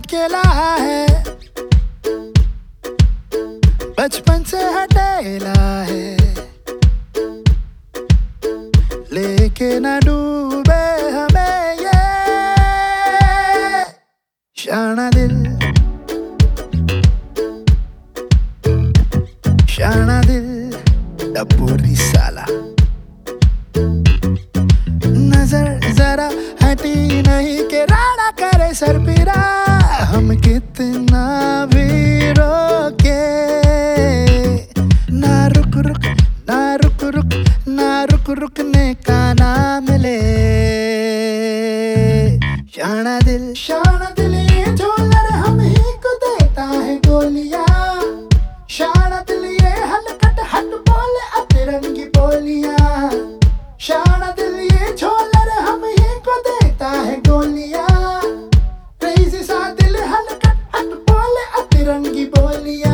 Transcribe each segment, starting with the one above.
अकेला है, बचपन से हटेला है, लेके न डूबे हमें ये शाना दिल, शाना दिल टपोरी साला। नजर जरा हटी नहीं के राड़ा करे सर पीरा, हम कितना भी रोके ना रुक रुक ना रुक रुक ना रुक रुकने का नाम ले। शाना दिल ये झोलर हम ही को देता है गोलियां, शाना दिल ये हलकट हट बोले अतिरंगी बोलियां, शाना दिल ये झोलर हम ही को देता है गोलियां, क्रेज़ी सा दिल हलकट हट बोले अतिरंगी बोलियां।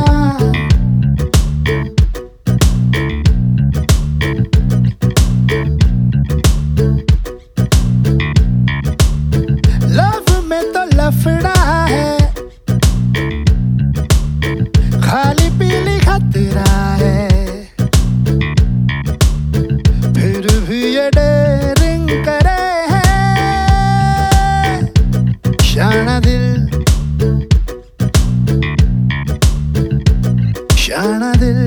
लव में तो लफड़ा है, खाली पीली खतरा है, फिर भी ये डेयरिंग करे है शाना दिल, शाना दिल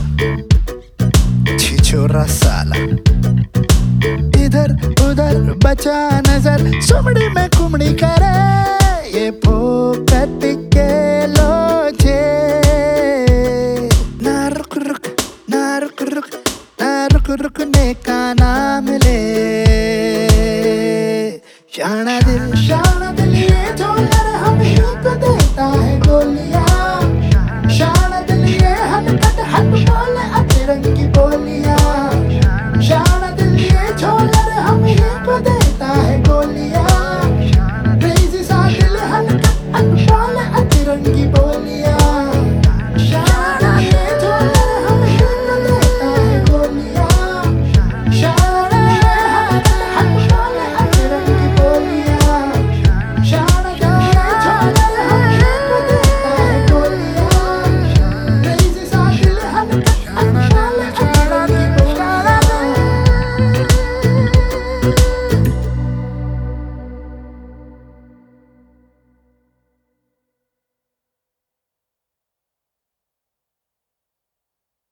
छिछोरा साला। इधर उधर बचा नजर, सुमड़ी में कुमड़ी करे ये फोकट के लोचे। ना रुक रुक ना रुक रुक ना रुक रुकने का ना